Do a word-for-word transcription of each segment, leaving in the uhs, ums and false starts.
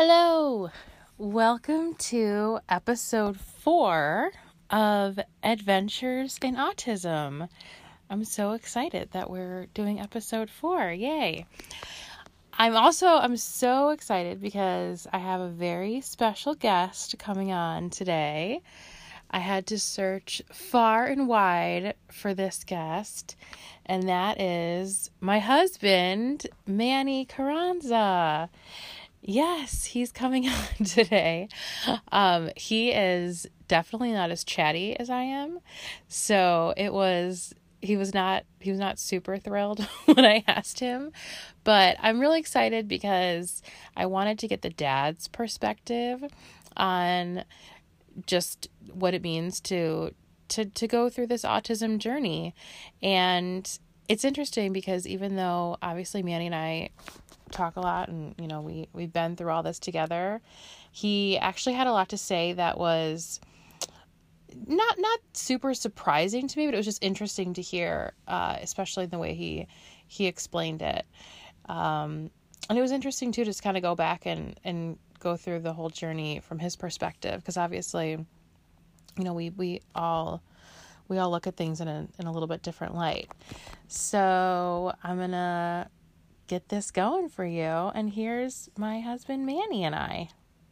Hello, welcome to episode four of Adventures in Autism. I'm so excited that we're doing episode four. Yay. I'm also, I'm so excited because I have a very special guest coming on today. I had to search far and wide for this guest, and that is my husband, Manny Carranza. Yes, he's coming on today. Um, he is definitely not as chatty as I am. So it was, he was not, he was not super thrilled when I asked him, but I'm really excited because I wanted to get the dad's perspective on just what it means to, to, to go through this autism journey. And it's interesting because even though obviously Manny and I talk a lot and, you know, we, we've been through all this together, he actually had a lot to say that was not, not super surprising to me, but it was just interesting to hear, uh, especially in the way he, he explained it. Um, and it was interesting too, just kind of go back and, and go through the whole journey from his perspective. Cause obviously, you know, we, we all, we all look at things in a, in a little bit different light. So I'm going to get this going for you. And here's my husband, Manny, and I.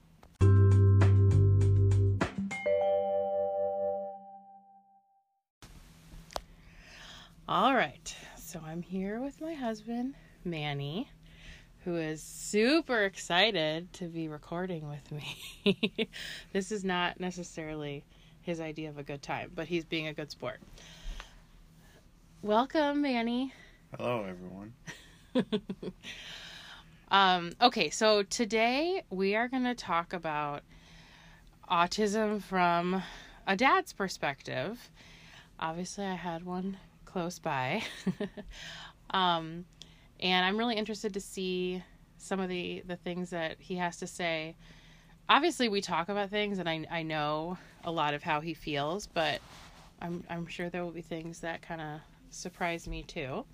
All right. So I'm here with my husband, Manny, who is super excited to be recording with me. This is not necessarily his idea of a good time, but he's being a good sport. Welcome, Manny. Hello, everyone. um, okay, so today we are going to talk about autism from a dad's perspective. Obviously, I had one close by. um, and I'm really interested to see some of the, the things that he has to say. Obviously, we talk about things, and I, I know a lot of how he feels, but I'm, I'm sure there will be things that kind of surprise me, too.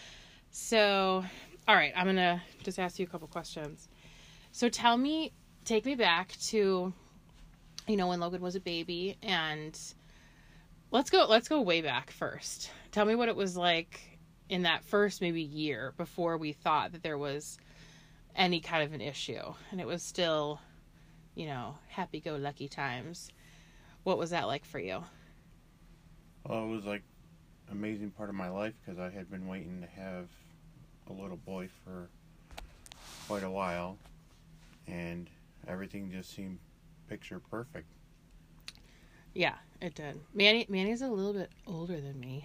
So, all right, I'm going to just ask you a couple questions. So tell me, take me back to, you know, when Logan was a baby, and let's go, let's go way back first. Tell me what it was like in that first maybe year before we thought that there was any kind of an issue. And it was still, you know, happy-go-lucky times. What was that like for you? Well, it was like an amazing part of my life because I had been waiting to have a little boy for quite a while, and everything just seemed picture perfect. Yeah, it did. Manny, Manny's a little bit older than me.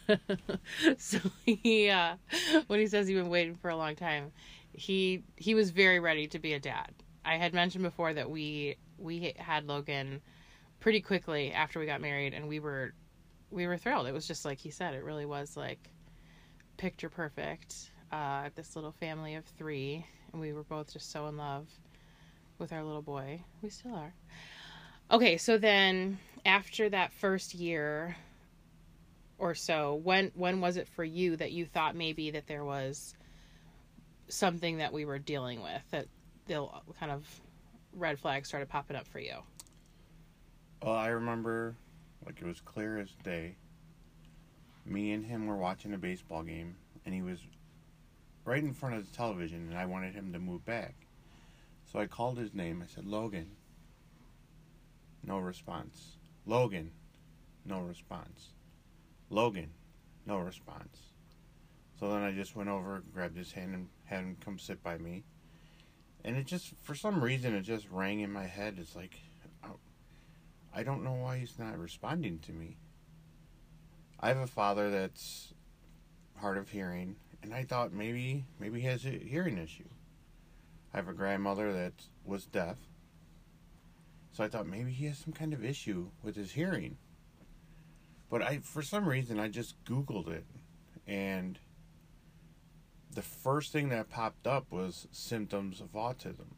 So he, uh, when he says he's been waiting for a long time, he, he was very ready to be a dad. I had mentioned before that we, we had Logan pretty quickly after we got married, and we were, we were thrilled. It was just like he said, it really was like picture perfect. Uh, this little family of three, and we were both just so in love with our little boy. We still are. Okay, so then after that first year or so, when when was it for you that you thought maybe that there was something that we were dealing with, that the kind of red flags started popping up for you? Well, I remember, like it was clear as day, me and him were watching a baseball game, and he was right in front of the television, and I wanted him to move back. So I called his name. I said, Logan. No response. Logan. No response. Logan. No response. So then I just went over, grabbed his hand, and had him come sit by me. And it just, for some reason, it just rang in my head. It's like, I don't know why he's not responding to me. I have a father that's hard of hearing, and I thought maybe maybe he has a hearing issue. I have a grandmother that was deaf, so I thought maybe he has some kind of issue with his hearing. But I, for some reason, I just Googled it, and the first thing that popped up was symptoms of autism.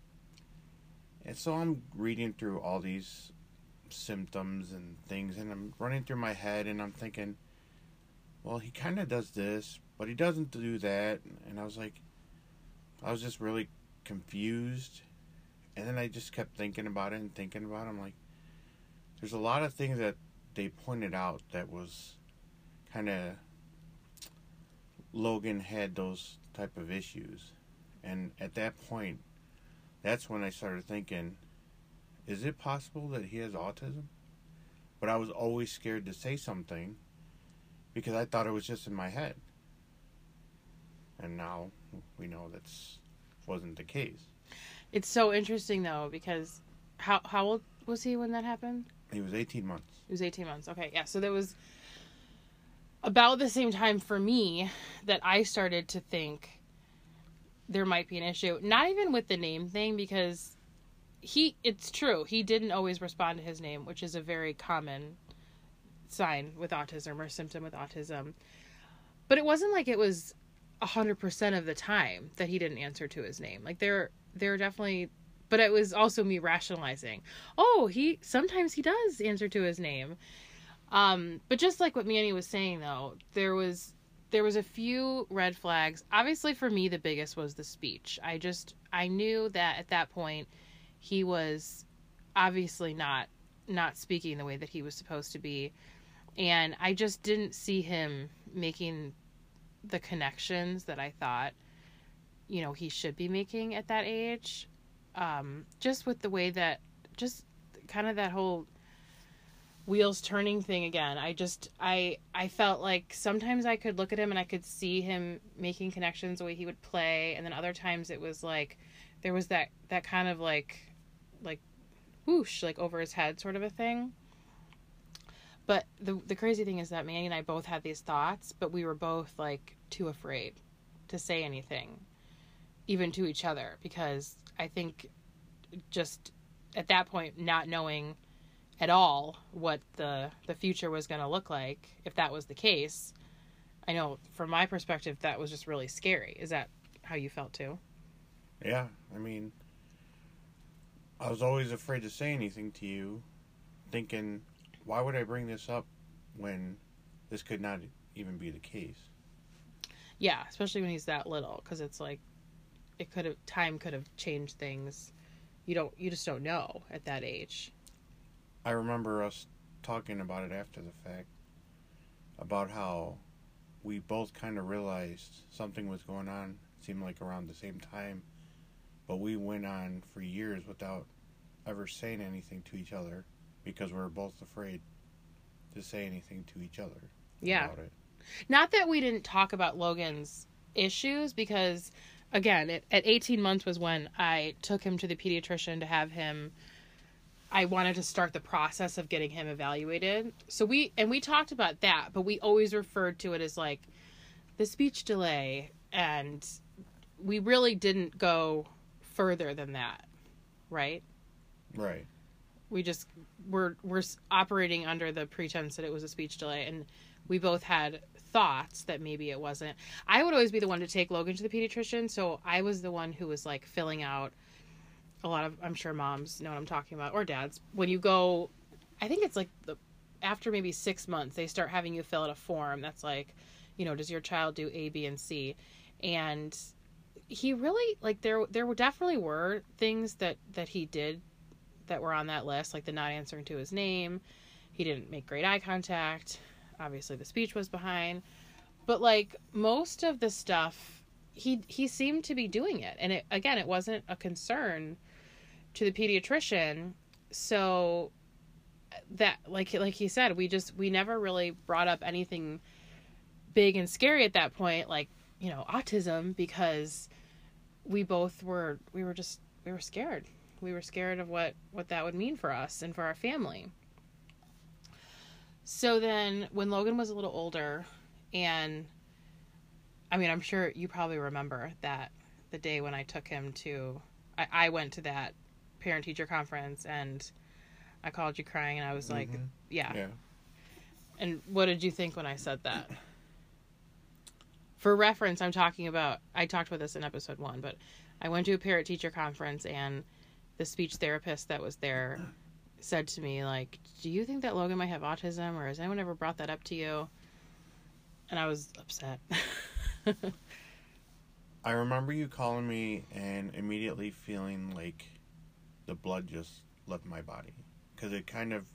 And so I'm reading through all these symptoms and things, and I'm running through my head, and I'm thinking, well, he kind of does this, but he doesn't do that. And I was like, I was just really confused and then I just kept thinking about it and thinking about it. I'm like, there's a lot of things that they pointed out that was kind of, Logan had those type of issues. And at that point, that's when I started thinking, is it possible that he has autism? But I was always scared to say something because I thought it was just in my head. And now we know that wasn't the case. It's so interesting, though, because how how old was he when that happened? He was eighteen months. He was eighteen months. Okay, yeah. So there was about the same time for me that I started to think there might be an issue. Not even with the name thing, because he, it's true, he didn't always respond to his name, which is a very common sign with autism or symptom with autism. But it wasn't like it was one hundred percent of the time that he didn't answer to his name. Like, there, there definitely... But it was also me rationalizing. Oh, he sometimes he does answer to his name. Um, but just like what Manny was saying, though, there was there was a few red flags. Obviously, for me, the biggest was the speech. I just I knew that at that point he was obviously not not speaking the way that he was supposed to be, and I just didn't see him making the connections that I thought, you know, he should be making at that age. Um, just with the way that, just kind of that whole wheels turning thing again. I just, I, I felt like sometimes I could look at him and I could see him making connections the way he would play. And then other times it was like, there was that, that kind of like, like whoosh, like over his head sort of a thing. But the, the crazy thing is that Manny and I both had these thoughts, but we were both like too afraid to say anything, even to each other, because I think just at that point, not knowing at all what the the future was going to look like, if that was the case, I know from my perspective, that was just really scary. Is that how you felt too? Yeah, I mean, I was always afraid to say anything to you, thinking, why would I bring this up when this could not even be the case? Yeah, especially when he's that little, because it's like, it could have, time could have changed things. You don't, you just don't know at that age. I remember us talking about it after the fact, about how we both kind of realized something was going on, seemed like around the same time, but we went on for years without ever saying anything to each other because we were both afraid to say anything to each other yeah. about it. Not that we didn't talk about Logan's issues, because again, it, at eighteen months was when I took him to the pediatrician to have him, I wanted to start the process of getting him evaluated. So we, and we talked about that, but we always referred to it as like the speech delay, and we really didn't go further than that, right? Right. We just were, we're operating under the pretense that it was a speech delay, and we both had thoughts that maybe it wasn't. I would always be the one to take Logan to the pediatrician, so I was the one who was like filling out a lot of, I'm sure moms know what I'm talking about, or dads. When you go, I think it's like the after maybe six months, they start having you fill out a form that's like, you know, does your child do A, B, and C? And he really, like, there there were definitely were things that, that he did that were on that list, like the not answering to his name. He didn't make great eye contact. Obviously, the speech was behind. But, like, most of the stuff, he he seemed to be doing it. And, it again, it wasn't a concern to the pediatrician. So, that, like like he said, we just, we never really brought up anything big and scary at that point, like, you know, autism, because we both were, we were just, we were scared. We were scared of what, what that would mean for us and for our family. So then when Logan was a little older, and I mean, I'm sure you probably remember that the day when I took him to, I, I went to that parent teacher conference, and I called you crying, and I was like, mm-hmm. yeah. yeah. And what did you think when I said that? For reference, I'm talking about, I talked about this in episode one, but I went to a parent teacher conference, and the speech therapist that was there said to me, like, do you think that Logan might have autism, or has anyone ever brought that up to you? And I was upset. I remember you calling me and immediately feeling like the blood just left my body. Because it kind of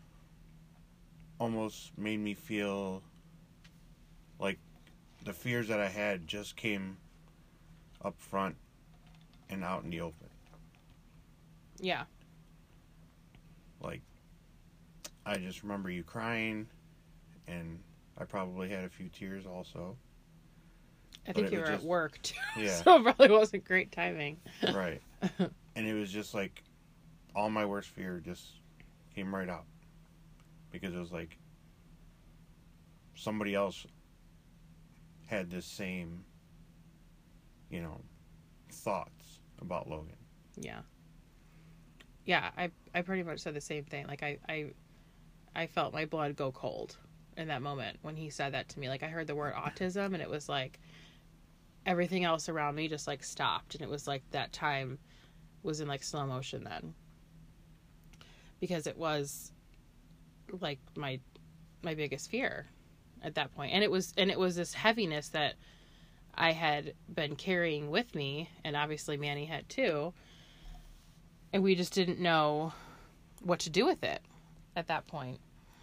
almost made me feel like the fears that I had just came up front and out in the open. Yeah. Like, I just remember you crying, and I probably had a few tears also. I think you were just at work, too. Yeah. So it probably wasn't great timing. Right. And it was just like, all my worst fear just came right out. Because it was like, somebody else had this same, you know, thoughts about Logan. Yeah. Yeah, I I pretty much said the same thing. Like, I, I, I felt my blood go cold in that moment when he said that to me. Like, I heard the word autism, and it was like, everything else around me just, like, stopped. And it was like that time was in, like, slow motion then. Because it was, like, my my biggest fear at that point. And it was and it was this heaviness that I had been carrying with me, and obviously Manny had too. And we just didn't know what to do with it at that point.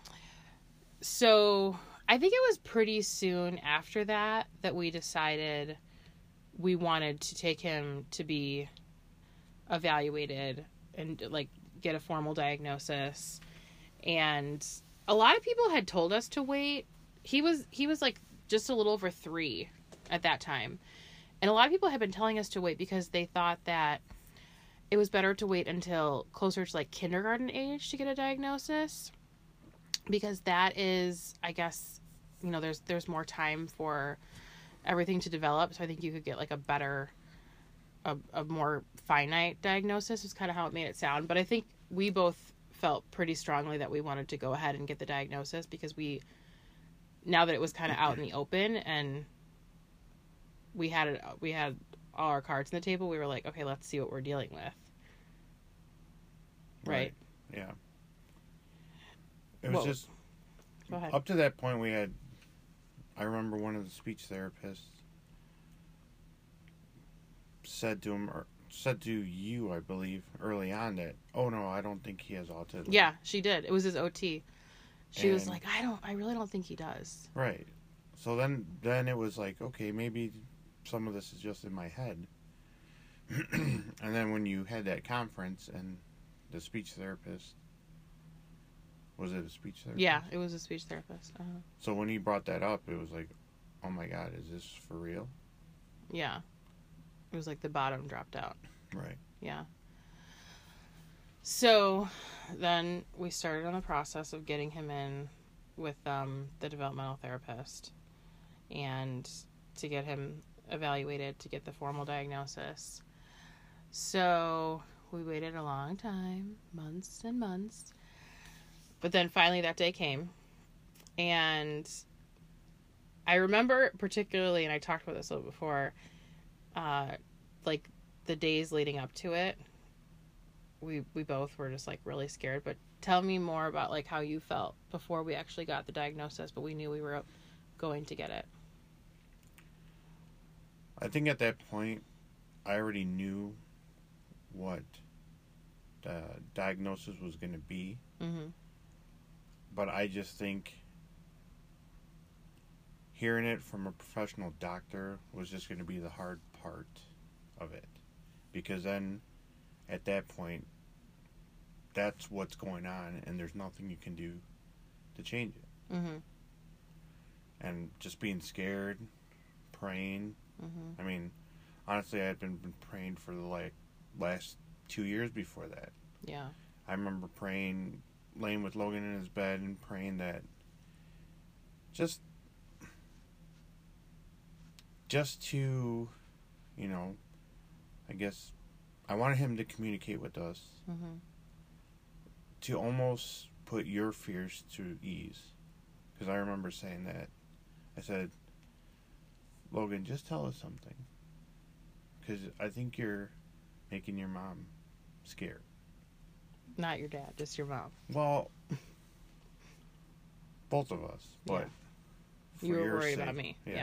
So I think it was pretty soon after that that we decided we wanted to take him to be evaluated and, like, get a formal diagnosis. And a lot of people had told us to wait. He was, he was like just a little over three at that time. And a lot of people had been telling us to wait because they thought that it was better to wait until closer to, like, kindergarten age to get a diagnosis. Because that is, I guess, you know, there's, there's more time for everything to develop. So I think you could get, like, a better, a, a more finite diagnosis is kind of how it made it sound. But I think we both felt pretty strongly that we wanted to go ahead and get the diagnosis because we, now that it was kind of out in the open and we had it, we had all our cards on the table, we were like, okay, let's see what we're dealing with. Right? Right. Yeah. It was Whoa. just, Go ahead. up to that point we had, I remember one of the speech therapists said to him, or said to you, I believe, early on that, oh no, I don't think he has autism. Yeah, she did. It was his O T. She was And- like, I don't, I really don't think he does. Right. So then, then it was like, okay, maybe some of this is just in my head. And then when you had that conference and the speech therapist, was it a speech therapist? Yeah, it was a speech therapist. Uh-huh. So when he brought that up, it was like, oh my God, is this for real? Yeah. It was like the bottom dropped out. Right. Yeah. So then we started on the process of getting him in with um, the developmental therapist and to get him evaluated to get the formal diagnosis. So we waited a long time, months and months. But then finally that day came. And I remember particularly, and I talked about this a little before, uh, like the days leading up to it, we we both were just like really scared. But tell me more about like how you felt before we actually got the diagnosis, but we knew we were going to get it. I think at that point, I already knew what the diagnosis was going to be. Mm-hmm. But I just think hearing it from a professional doctor was just going to be the hard part of it. Because then, at that point, that's what's going on, and there's nothing you can do to change it. Mm-hmm. And just being scared, praying. Mm-hmm. I mean, honestly, I had been, been praying for the like last two years before that. Yeah. I remember praying, laying with Logan in his bed and praying that just, just to, you know, I guess I wanted him to communicate with us, Mm-hmm. to almost put your fears to ease. Because I remember saying that. I said, Logan, just tell us something. Because I think you're making your mom scared. Not your dad, just your mom. Well, both of us, but for You were your worried sake, about me. Yeah. Yeah.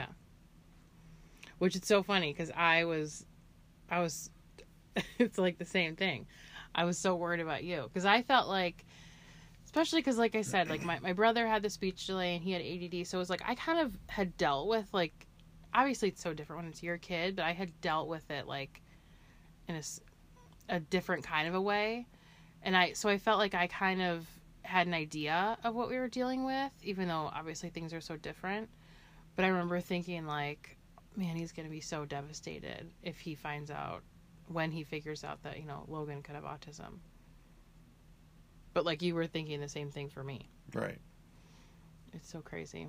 Which is so funny because I was, I was, it's like the same thing. I was so worried about you. Because I felt like, especially because, like I said, like my, my brother had the speech delay and he had A D D. So it was like I kind of had dealt with, like, obviously it's so different when it's your kid, but I had dealt with it, like, in a, a different kind of a way. And I, so I felt like I kind of had an idea of what we were dealing with, even though obviously things are so different. But I remember thinking, like, man, he's going to be so devastated if he finds out, when he figures out that, you know, Logan could have autism. But, like, you were thinking the same thing for me. Right. It's so crazy.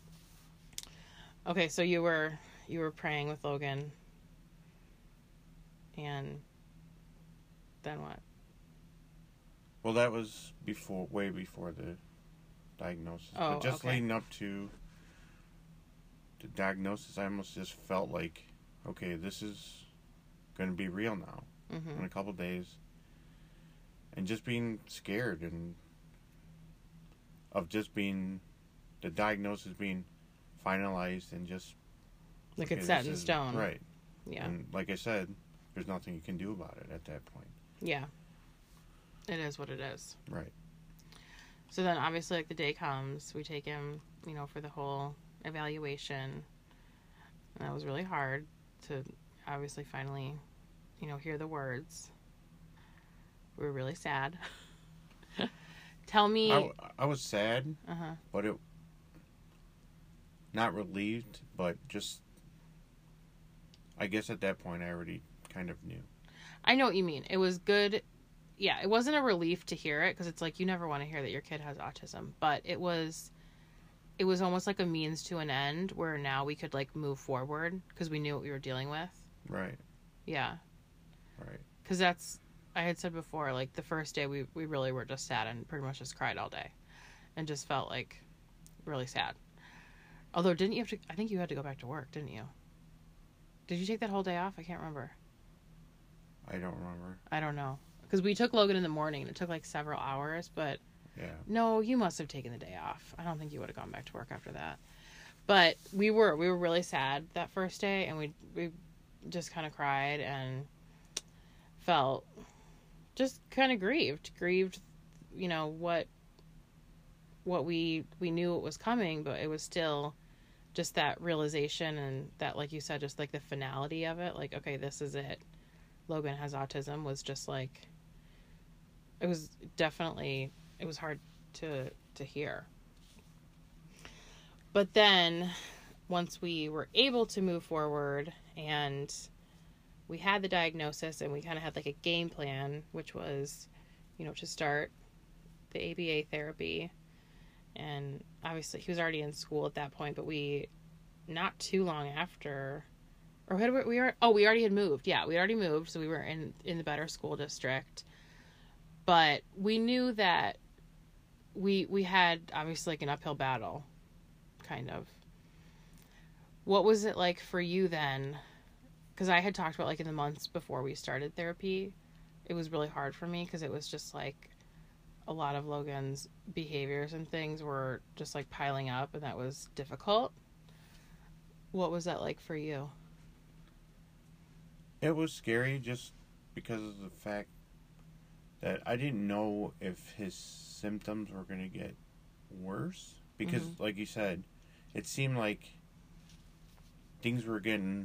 Okay, so you were you were praying with Logan. And then what? Well, that was before, way before the diagnosis. Oh, but just okay. leading up to the diagnosis, I almost just felt like, okay, this is going to be real now. Mm-hmm. In a couple days. And just being scared and of just being, the diagnosis being finalized and just... Like okay, it's set this in is- stone. Right. Yeah. And like I said, there's nothing you can do about it at that point. Yeah. It is what it is. Right. So then obviously, like, the day comes, we take him, you know, for the whole evaluation. And that was really hard to obviously finally, you know, hear the words. We were really sad. Tell me... I, I was sad, Uh-huh. but it... Not relieved, but just... I guess at that point I already kind of knew. I know what you mean. It was good. Yeah, it wasn't a relief to hear it, because it's like you never want to hear that your kid has autism. But it was... It was almost like a means to an end, where now we could, like, move forward, because we knew what we were dealing with. Right. Yeah. Right. Because that's... I had said before, like, the first day we, we really were just sad and pretty much just cried all day. And just felt, like, really sad. Although, didn't you have to... I think you had to go back to work, didn't you? Did you take that whole day off? I can't remember. I don't remember. I don't know. Because we took Logan in the morning, and it took, like, several hours, but... Yeah. No, you must have taken the day off. I don't think you would have gone back to work after that. But we were. We were really sad that first day, and we we just kind of cried and felt... just kind of grieved, grieved, you know, what, what we, we knew it was coming, but it was still just that realization and that, like you said, just like the finality of it. Like, okay, this is it. Logan has autism was just like, it was definitely, it was hard to, to hear. But then once we were able to move forward and we had the diagnosis and we kind of had like a game plan, which was, you know, to start the A B A therapy. And obviously he was already in school at that point, but we, not too long after, or had we, we were, oh, we already had moved. Yeah, we already moved. So we were in, in the better school district, but we knew that we, we had obviously like an uphill battle, kind of. What was it like for you then? Because I had talked about, like, in the months before we started therapy, it was really hard for me because it was just, like, a lot of Logan's behaviors and things were just, like, piling up, and that was difficult. What was that like for you? It was scary just because of the fact that I didn't know if his symptoms were going to get worse. Because, mm-hmm. like you said, it seemed like things were getting...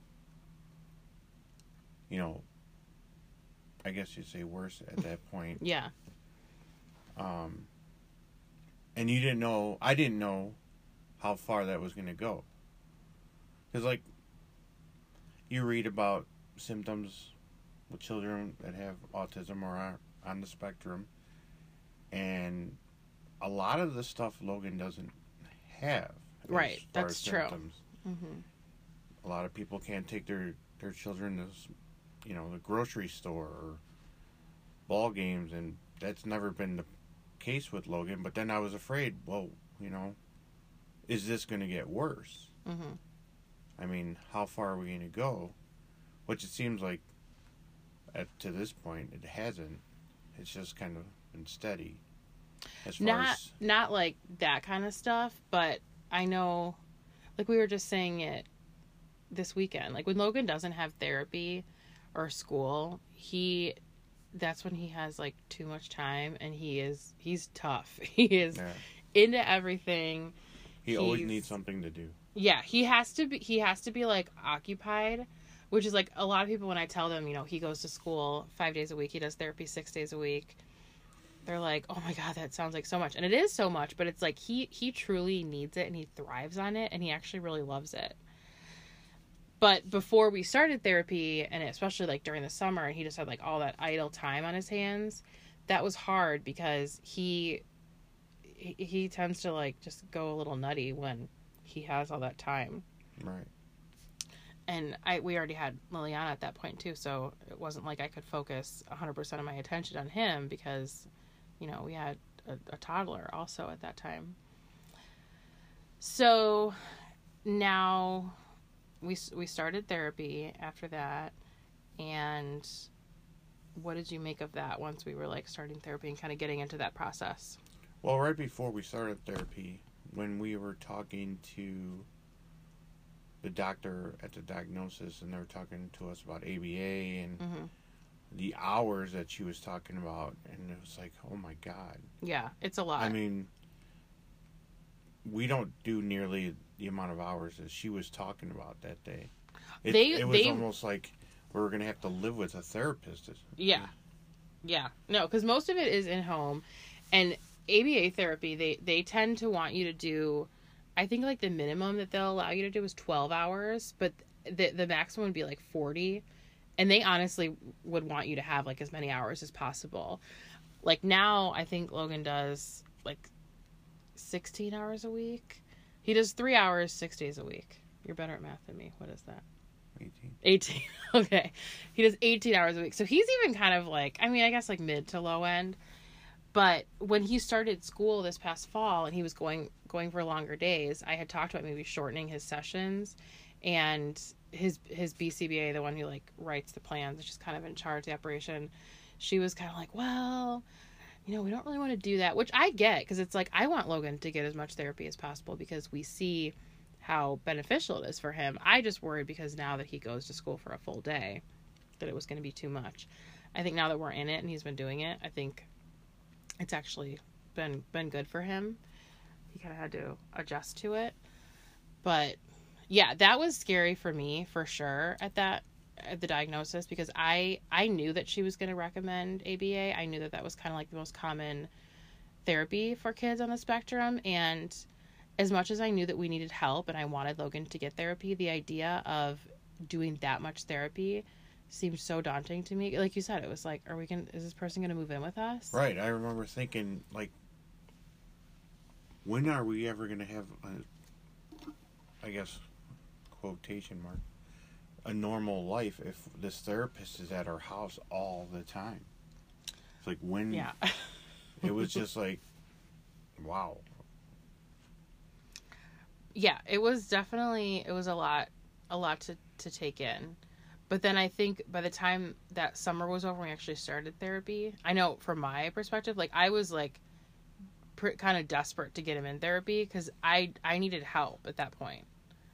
you know, I guess you'd say worse at that point. Yeah. Um, and you didn't know, I didn't know how far that was going to go. Because, like, you read about symptoms with children that have autism or are on the spectrum, and a lot of the stuff Logan doesn't have. Right, that's true. Mm-hmm. A lot of people can't take their, their children to, you know, the grocery store or ball games, and that's never been the case with Logan. But then I was afraid, well, you know, is this going to get worse? Mm-hmm. I mean, how far are we going to go? Which it seems like, at to this point, it hasn't. It's just kind of been steady. As far not, as... not like that kind of stuff, but I know, like we were just saying it this weekend, like when Logan doesn't have therapy or school, he that's when he has like too much time, and he is he's tough. He is Yeah. into everything. He He's, always needs something to do. Yeah, he has to be he has to be like occupied, which is like a lot of people when I tell them, you know, he goes to school five days a week, he does therapy six days a week. They're like, "Oh my god, that sounds like so much." And it is so much, but it's like he he truly needs it and he thrives on it and he actually really loves it. But before we started therapy, and especially like during the summer, and he just had like all that idle time on his hands, that was hard because he he, he tends to like just go a little nutty when he has all that time. Right. And I we already had Liliana at that point too, so it wasn't like I could focus one hundred percent of my attention on him because, you know, we had a, a toddler also at that time. So now we we started therapy after that, and what did you make of that once we were like starting therapy and kind of getting into that process? Well, right before we started therapy, when we were talking to the doctor at the diagnosis, and they were talking to us about A B A and Mm-hmm. the hours that she was talking about, and it was like, oh my god. Yeah, it's a lot. I mean, we don't do nearly the amount of hours that she was talking about that day. It, They- it was they- almost like we were going to have to live with a therapist. Yeah. Yeah. No, because most of it is in home. And A B A therapy, they, they tend to want you to do, I think like the minimum that they'll allow you to do is twelve hours, but the, the maximum would be like forty. And they honestly would want you to have like as many hours as possible. Like now, I think Logan does like sixteen hours a week. He does three hours, six days a week. You're better at math than me. What is that? eighteen. eighteen. Okay. He does eighteen hours a week. So he's even kind of like, I mean, I guess like mid to low end. But when he started school this past fall and he was going going for longer days, I had talked about maybe shortening his sessions, and his his B C B A, the one who like writes the plans, which is kind of in charge of the operation, she was kind of like, well, you know, we don't really want to do that, which I get, because it's like I want Logan to get as much therapy as possible because we see how beneficial it is for him. I just worried because now that he goes to school for a full day, that it was going to be too much. I think now that we're in it and he's been doing it, I think it's actually been been good for him. He kind of had to adjust to it. But yeah, that was scary for me for sure at that at the diagnosis, because I I knew that she was going to recommend A B A. I knew that that was kind of like the most common therapy for kids on the spectrum, and as much as I knew that we needed help and I wanted Logan to get therapy, the idea of doing that much therapy seemed so daunting to me. Like you said, it was like, are we going to, is this person going to move in with us? Right. I remember thinking, like, when are we ever going to have, a, I guess, quotation mark, a normal life if this therapist is at our house all the time? It's like, when, Yeah. it was just like, wow. Yeah, it was definitely, it was a lot, a lot to, to take in. But then I think by the time that summer was over, we actually started therapy. I know from my perspective, like I was like pr- kind of desperate to get him in therapy because I, I needed help at that point.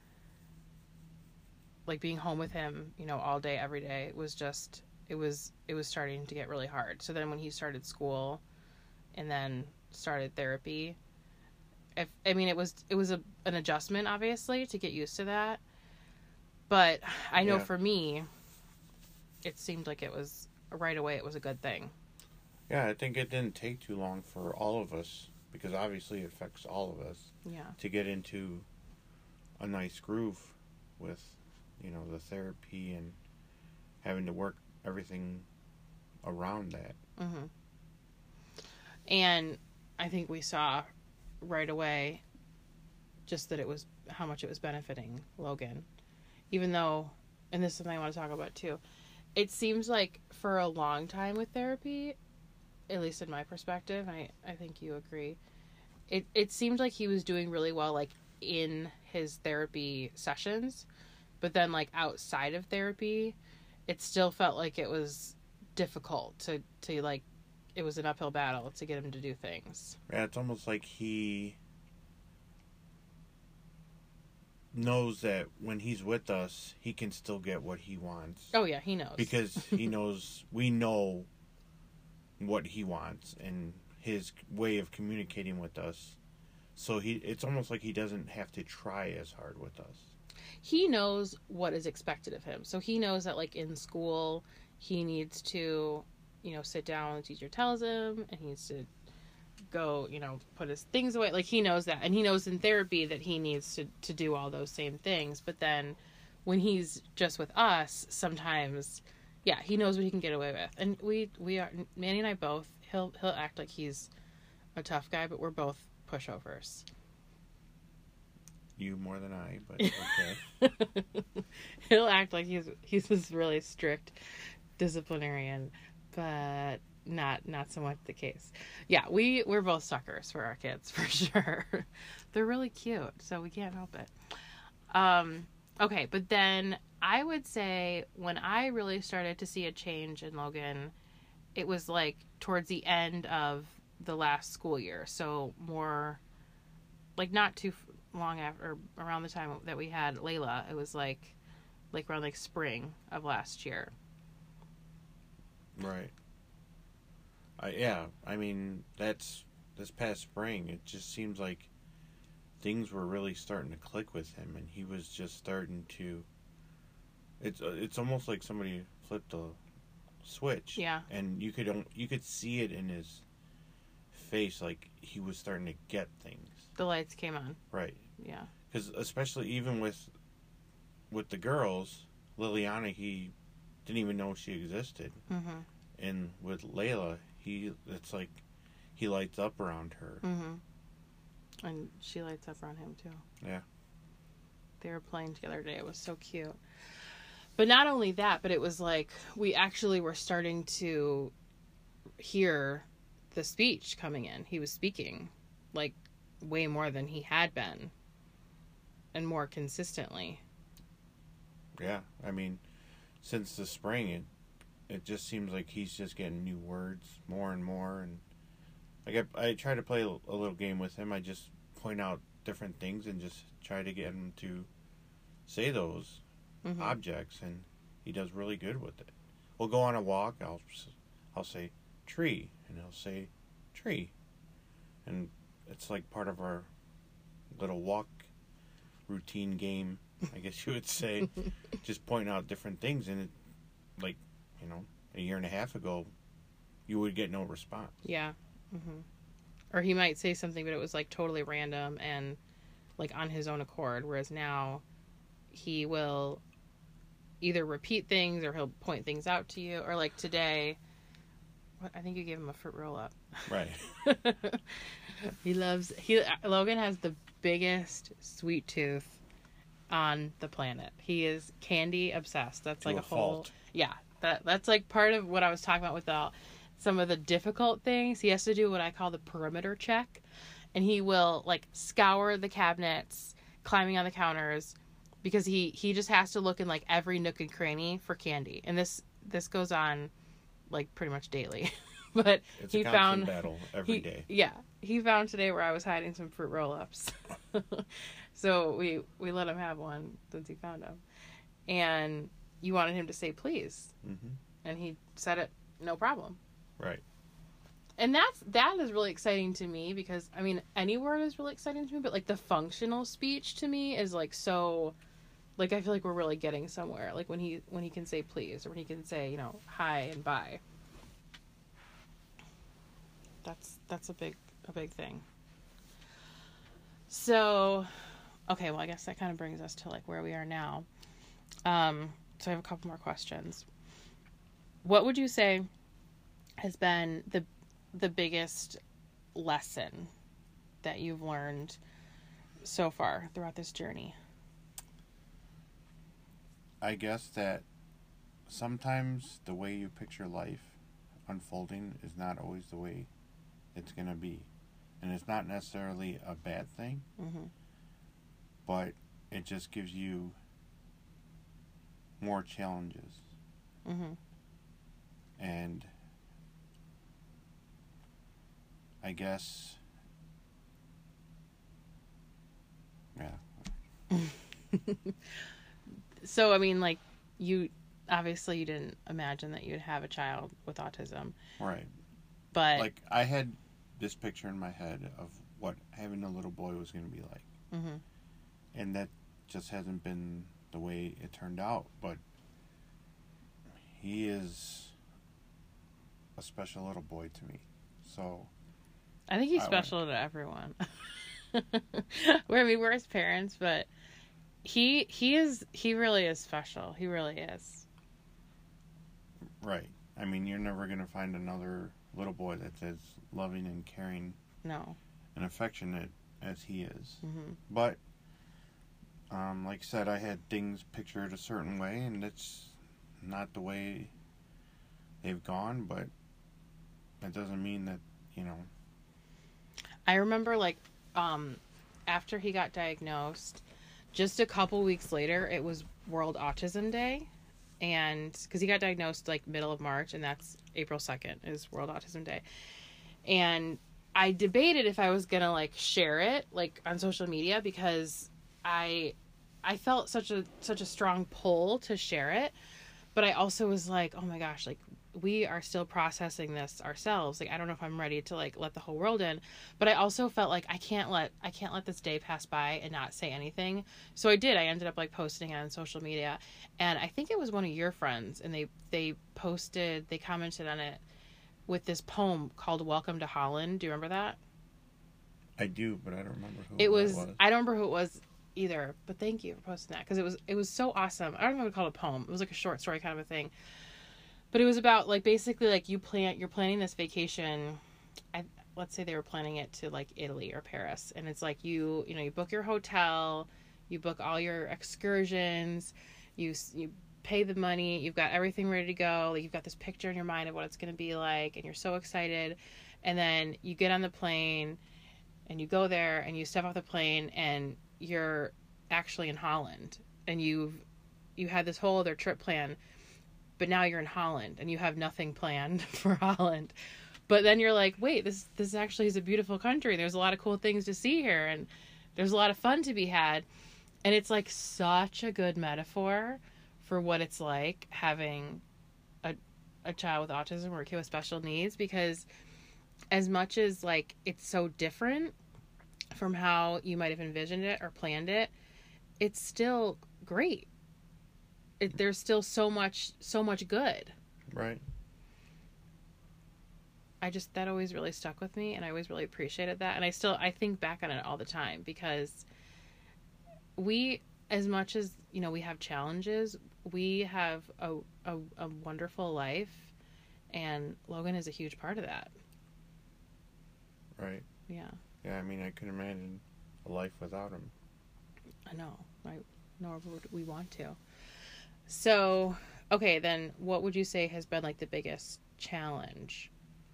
Like being home with him, you know, all day, every day was just, it was, it was starting to get really hard. So then when he started school and then started therapy, if, I mean, it was, it was a, an adjustment obviously to get used to that. But I know Yeah. for me, it seemed like it was, right away, it was a good thing. Yeah, I think it didn't take too long for all of us, because obviously it affects all of us, Yeah. to get into a nice groove with, you know, the therapy and having to work everything around that. Mm-hmm. And I think we saw right away just that it was, how much it was benefiting Logan. Even though, and this is something I want to talk about too, it seems like for a long time with therapy, at least in my perspective, and I, I think you agree, it, it seemed like he was doing really well, like, in his therapy sessions, but then, like, outside of therapy, it still felt like it was difficult to, to like, it was an uphill battle to get him to do things. Yeah, it's almost like he knows that when he's with us, he can still get what he wants. Oh, yeah, he knows. Because he knows, we know what he wants and his way of communicating with us. So he, it's almost like he doesn't have to try as hard with us. He knows what is expected of him. So he knows that, like, in school, he needs to, you know, sit down, the teacher tells him, and he needs to go, you know, put his things away. Like, he knows that. And he knows in therapy that he needs to, to do all those same things. But then when he's just with us, sometimes, yeah, he knows what he can get away with. And we, we are, Manny and I both, he'll, he'll act like he's a tough guy, but we're both pushovers. You more than I, but okay. He'll act like he's he's this really strict disciplinarian, but not not so much the case. Yeah, we we're both suckers for our kids for sure. They're really cute, so we can't help it. Um, okay, but then I would say when I really started to see a change in Logan, it was like towards the end of the last school year, so more like not too long after, or around the time that we had Layla. It was like like around like spring of last year. Right. I yeah, I mean, that's this past spring. It just seems like things were really starting to click with him, and he was just starting to. It's it's almost like somebody flipped a switch. Yeah. And you could you could see it in his face, like he was starting to get things. The lights came on. Right. Yeah. Because especially even with with the girls, Liliana, he didn't even know she existed. Mm-hmm. And with Layla, he it's like he lights up around her. Mm-hmm. And she lights up around him too. Yeah. They were playing together today. It was so cute. But not only that, but it was like we actually were starting to hear the speech coming in. He was speaking like way more than he had been, and more consistently. Yeah, I mean, since the spring, it it just seems like he's just getting new words more and more. And like I, I try to play a little game with him. I just point out different things and just try to get him to say those mm-hmm. objects, and he does really good with it. We'll go on a walk. I'll I'll say tree, and he'll say tree, and it's like part of our little walk routine game, I guess you would say. Just pointing out different things, and it, like, you know, a year and a half ago, you would get no response. Yeah. Mm-hmm. Or he might say something, but it was like totally random and like on his own accord. Whereas now, he will either repeat things or he'll point things out to you. Or like today, what, I think you gave him a fruit roll up. Right. He loves, he, Logan has the biggest sweet tooth on the planet. He is candy obsessed. That's to like a, a whole, fault. yeah, that, that's like part of what I was talking about with all, some of the difficult things. He has to do what I call the perimeter check, and he will like scour the cabinets, climbing on the counters, because he, he just has to look in like every nook and cranny for candy. And this, this goes on like pretty much daily. But it's he a found battle every he, day. Yeah, he found today where I was hiding some fruit roll-ups. So we we let him have one since he found them, and you wanted him to say please, mm-hmm. and he said it no problem. Right. And that's that is really exciting to me, because I mean any word is really exciting to me, but like the functional speech to me is like so, like I feel like we're really getting somewhere. Like when he when he can say please, or when he can say, you know, hi and bye. That's that's a big a big thing. So, okay, well I guess that kind of brings us to like where we are now. Um, so I have a couple more questions. What would you say has been the the biggest lesson that you've learned so far throughout this journey? I guess that sometimes the way you picture life unfolding is not always the way it's going to be. And it's not necessarily a bad thing, mm-hmm. but it just gives you more challenges. Mm-hmm. And I guess, yeah. So, I mean, like, you, obviously you didn't imagine that you'd have a child with autism. Right. But like I had this picture in my head of what having a little boy was going to be like, mm-hmm. and that just hasn't been the way it turned out. But he is a special little boy to me. So I think he's I special want... to everyone. We're, I mean, we're his parents, but he he is he really is special. He really is. Right. I mean, you're never going to find another little boy that's as loving and caring, no, and affectionate as he is. Mm-hmm. But um, like I said, I had things pictured a certain way, and it's not the way they've gone. But that doesn't mean that, you know. I remember, like, um, after he got diagnosed, just a couple weeks later, it was World Autism Day. And because he got diagnosed like middle of March, and that's April second is World Autism Day. And I debated if I was going to like share it like on social media, because I, I felt such a, such a strong pull to share it. But I also was like, oh my gosh, like we are still processing this ourselves. Like, I don't know if I'm ready to like let the whole world in, but I also felt like I can't let, I can't let this day pass by and not say anything. So I did, I ended up like posting it on social media, and I think it was one of your friends, and they, they posted, they commented on it with this poem called Welcome to Holland. Do you remember that? I do, but I don't remember who it was, was. I don't remember who it was either, but thank you for posting that, because it was, it was so awesome. I don't know what to call it, a poem. It was like a short story kind of a thing. But it was about, like, basically, like, you plan, you're planning this vacation. I, let's say they were planning it to, like, Italy or Paris. And it's like you, you know, you book your hotel, you book all your excursions, you you pay the money, you've got everything ready to go. Like, you've got this picture in your mind of what it's going to be like, and you're so excited. And then you get on the plane, and you go there, and you step off the plane, and you're actually in Holland. And you've, you had this whole other trip planned. But now you're in Holland and you have nothing planned for Holland. But then you're like, wait, this this actually is a beautiful country. There's a lot of cool things to see here, and there's a lot of fun to be had. And it's like such a good metaphor for what it's like having a a child with autism or a kid with special needs, because as much as like it's so different from how you might have envisioned it or planned it, it's still great. It, there's still so much, so much good. Right. I just, that always really stuck with me, and I always really appreciated that. And I still, I think back on it all the time, because we, as much as, you know, we have challenges, we have a, a, a wonderful life, and Logan is a huge part of that. Right. Yeah. Yeah, I mean, I couldn't imagine a life without him. I know, right? Nor would we want to. So, okay, then what would you say has been like the biggest challenge?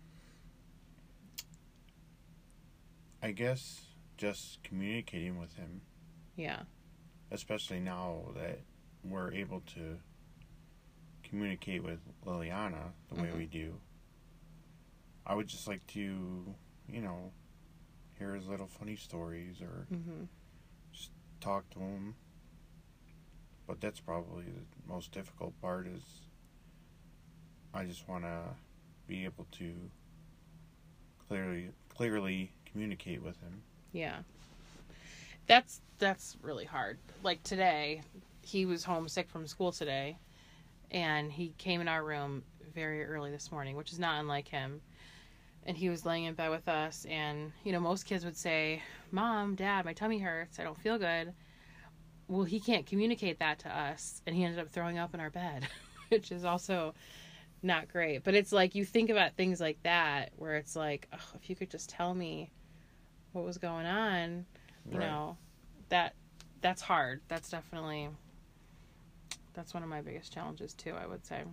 I guess just communicating with him. Yeah. Especially now that we're able to communicate with Liliana the way mm-hmm. we do. I would just like to, you know, hear his little funny stories or mm-hmm. just talk to him. But that's probably the most difficult part, is I just want to be able to clearly clearly communicate with him. Yeah. That's that's really hard. Like today, he was homesick from school today, and he came in our room very early this morning, which is not unlike him. And he was laying in bed with us, and, you know, most kids would say, Mom, Dad, my tummy hurts, I don't feel good. Well, he can't communicate that to us, and he ended up throwing up in our bed, which is also not great. But it's like, you think about things like that, where it's like, oh, if you could just tell me what was going on, you right. know, that that's hard. That's definitely, that's one of my biggest challenges too, I would say.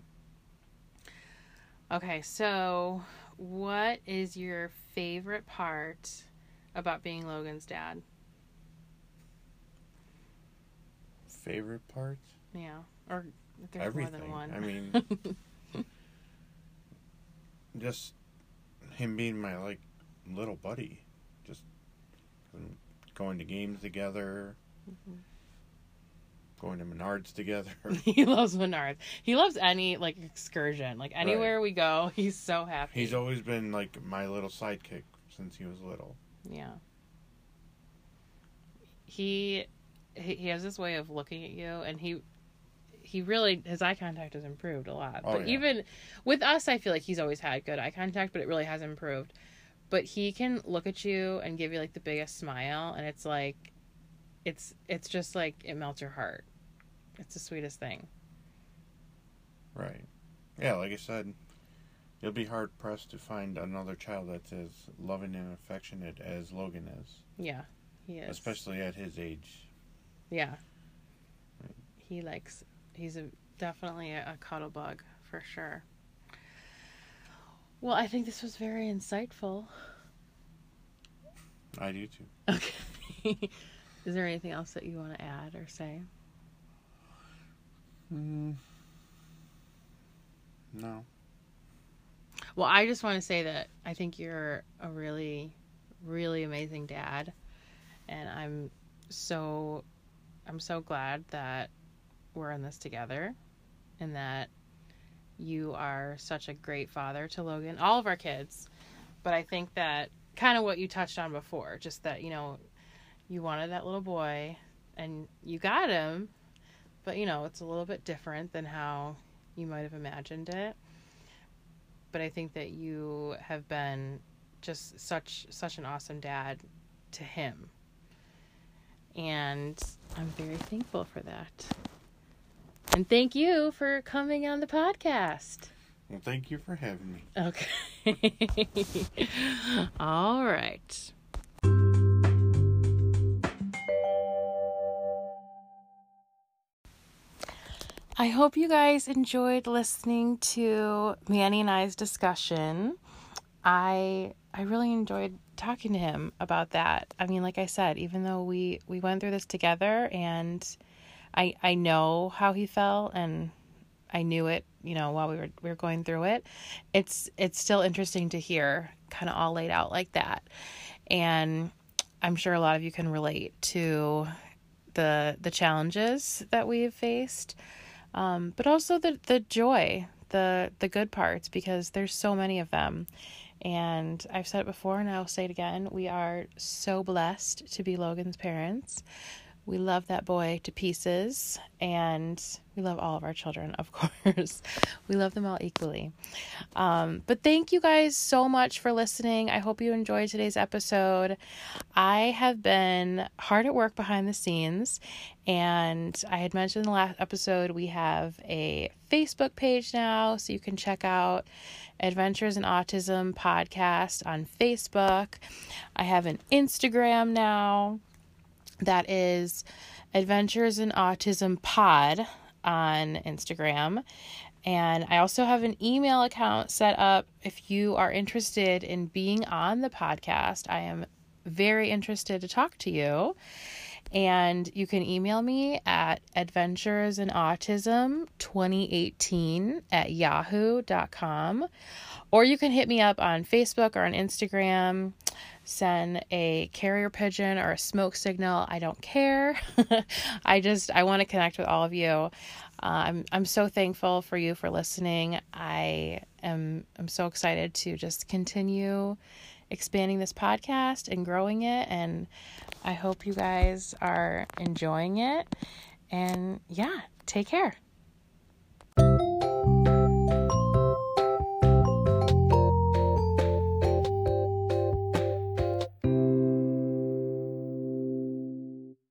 Okay, so what is your favorite part about being Logan's dad? Favorite part? Yeah, or if there's everything. More than one. I mean, just him being my, like, little buddy. Just going to games together. Mm-hmm. going to Menards together. He loves Menards. He loves any, like, excursion. Like, anywhere right. we go, he's so happy. He's always been, like, my little sidekick since he was little. Yeah. He, he has this way of looking at you, and he... He really, his eye contact has improved a lot. Oh, but yeah. even with us, I feel like he's always had good eye contact, but it really has improved. But he can look at you and give you, like, the biggest smile, and it's like, it's it's just like, it melts your heart. It's the sweetest thing. Right. Yeah, like I said, you'll be hard-pressed to find another child that's as loving and affectionate as Logan is. Yeah, he is. Especially at his age. Yeah. Right. He likes... He's a, definitely a, a cuddle bug, for sure. Well, I think this was very insightful. I do, too. Okay. Is there anything else that you want to add or say? Mm, no. Well, I just want to say that I think you're a really, really amazing dad. And I'm so, I'm so glad that we're in this together, and that you are such a great father to Logan, all of our kids. But I think that kind of what you touched on before, just that, you know, you wanted that little boy and you got him, but, you know, it's a little bit different than how you might have imagined it. But I think that you have been just such, such an awesome dad to him. And I'm very thankful for that. And thank you for coming on the podcast. Well, thank you for having me. Okay. All right. I hope you guys enjoyed listening to Manny and I's discussion. I I really enjoyed talking to him about that. I mean, like I said, even though we, we went through this together, and I I know how he felt, and I knew it, you know, while we were we were going through it. It's it's still interesting to hear kind of all laid out like that. And I'm sure a lot of you can relate to the the challenges that we've faced. Um, but also the, the joy, the the good parts, because there's so many of them. And I've said it before, and I'll say it again. We are so blessed to be Logan's parents. We love that boy to pieces, and we love all of our children, of course. We love them all equally. Um, but thank you guys so much for listening. I hope you enjoyed today's episode. I have been hard at work behind the scenes, and I had mentioned in the last episode, we have a Facebook page now, so you can check out Adventures in Autism podcast on Facebook. I have an Instagram now. That is Adventures in Autism Pod on Instagram. And I also have an email account set up if you are interested in being on the podcast. I am very interested to talk to you. And you can email me at adventuresinautism twenty eighteen at yahoo dot com. Or you can hit me up on Facebook or on Instagram. Send a carrier pigeon or a smoke signal. I don't care. I just, I want to connect with all of you. Uh, I'm, I'm so thankful for you for listening. I am, I'm so excited to just continue expanding this podcast and growing it. And I hope you guys are enjoying it. And yeah, take care.